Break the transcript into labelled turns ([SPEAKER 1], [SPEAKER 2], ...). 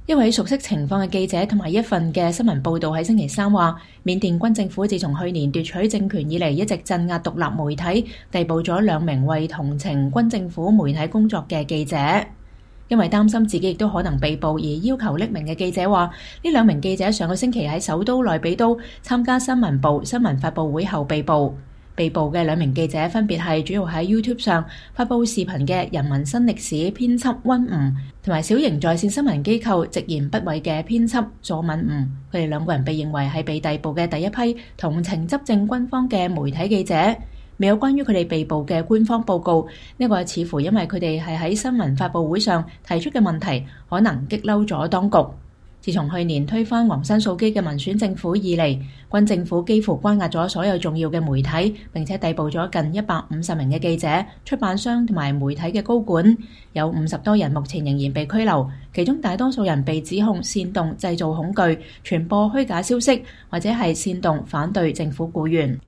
[SPEAKER 1] 一位熟悉情況嘅記者同埋一份嘅新聞報導喺星期三話，緬甸軍政府自從去年奪取政權以嚟，一直鎮壓獨立媒體，逮捕咗2名為同情軍政府媒體工作嘅記者。因為擔心自己亦都可能被捕而要求匿名嘅記者話，呢2名記者上個星期喺首都內比都參加新聞部新聞發佈會後被捕。被捕嘅2名記者分別係主要喺 YouTube 上發佈視頻嘅人民新歷史編輯溫吳，同埋小型在線新聞機構直言不諱嘅編輯佐敏吳。佢哋2個人被認為係被逮捕嘅第一批同情執政軍方嘅媒體記者。未有關於佢哋被捕嘅官方報告，呢個似乎因為佢哋係喺新聞發佈會上提出嘅問題，可能激嬲咗當局。自從去年推翻昂山素姬嘅民選政府以嚟，軍政府幾乎關押咗所有重要嘅媒體，並且逮捕咗近150名嘅記者、出版商同埋媒體嘅高管，有50多人目前仍然被拘留，其中大多數人被指控煽動製造恐懼、傳播虛假消息，或者係煽動反對政府僱員。